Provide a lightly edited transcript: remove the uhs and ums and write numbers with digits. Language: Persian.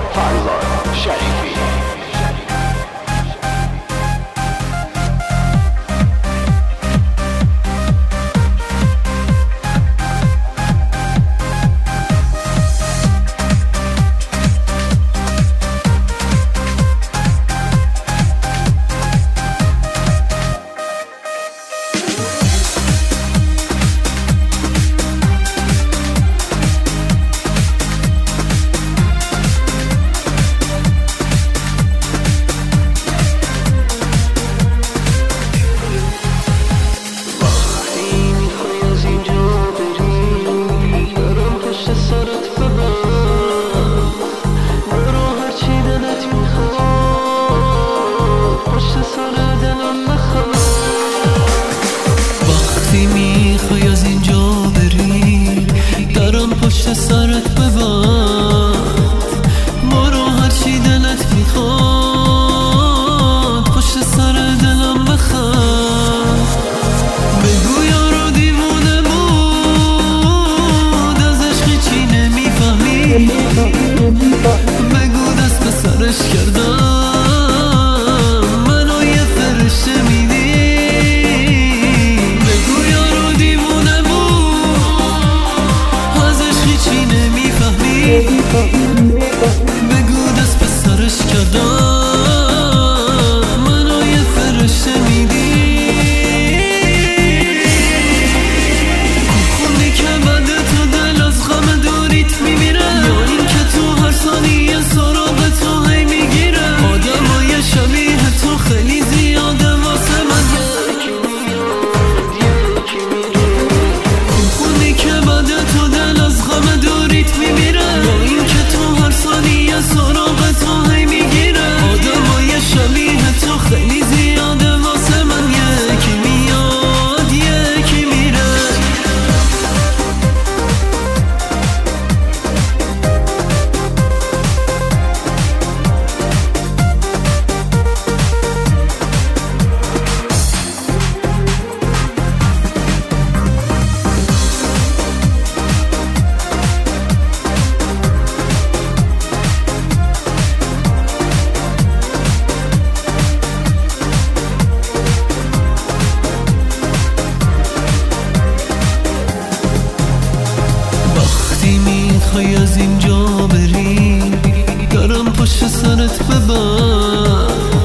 فرزاد شریفی. وقتی میخوای از اینجا بری درم پشت سرت ببند، برو هرچی دلت میخواد پشت سر دلم بخند. بگو یارو دیوونه بود از عشقی چی نمیفهمی، بگو دست به سرش کردم منو یه فرشته میدی. بگو دست به سرش کردم منو یه فرشته میدی. خونی که بعد تو دل از غم دوریت میمیره، یا این که تو هر ثانیه سراغ تو هی میگیره. آدمای شبیه تو خیلی زیاده واسه من، خونی که بعد تو دل از غم دوریت میمیره، سراغ تو هی میگیره. آدمای شبیه تو خیلی زیاده واسه من، یکی میاد یکی میره. میخوای از اینجا بری درم پشت سرت ببند،